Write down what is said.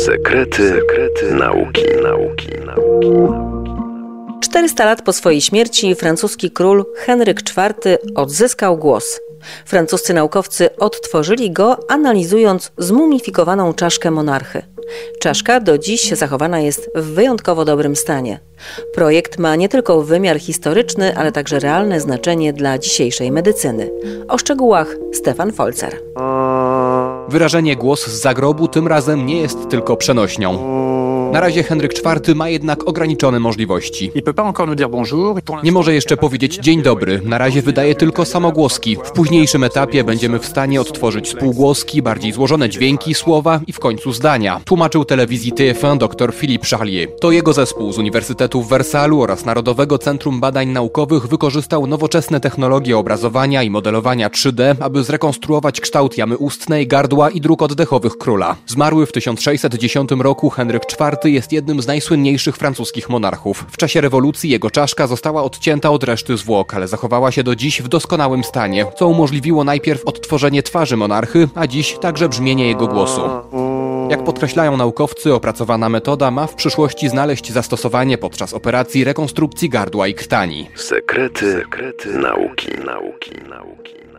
Sekrety nauki. 400 lat po swojej śmierci francuski król Henryk IV odzyskał głos. Francuscy naukowcy odtworzyli go, analizując zmumifikowaną czaszkę monarchy. Czaszka do dziś zachowana jest w wyjątkowo dobrym stanie. Projekt ma nie tylko wymiar historyczny, ale także realne znaczenie dla dzisiejszej medycyny. O szczegółach Stefan Folzer. Wyrażenie głos z zagrobu tym razem nie jest tylko przenośnią. Na razie Henryk IV ma jednak ograniczone możliwości. Nie może jeszcze powiedzieć dzień dobry, na razie wydaje tylko samogłoski. W późniejszym etapie będziemy w stanie odtworzyć spółgłoski, bardziej złożone dźwięki, słowa i w końcu zdania. Tłumaczył telewizji TF1 dr Philippe Charlier. To jego zespół z Uniwersytetu w Wersalu oraz Narodowego Centrum Badań Naukowych wykorzystał nowoczesne technologie obrazowania i modelowania 3D, aby zrekonstruować kształt jamy ustnej, gardła i dróg oddechowych króla. Zmarły w 1610 roku Henryk IV jest jednym z najsłynniejszych francuskich monarchów. W czasie rewolucji jego czaszka została odcięta od reszty zwłok, ale zachowała się do dziś w doskonałym stanie, co umożliwiło najpierw odtworzenie twarzy monarchy, a dziś także brzmienie jego głosu. Jak podkreślają naukowcy, opracowana metoda ma w przyszłości znaleźć zastosowanie podczas operacji rekonstrukcji gardła i krtani. Sekrety nauki.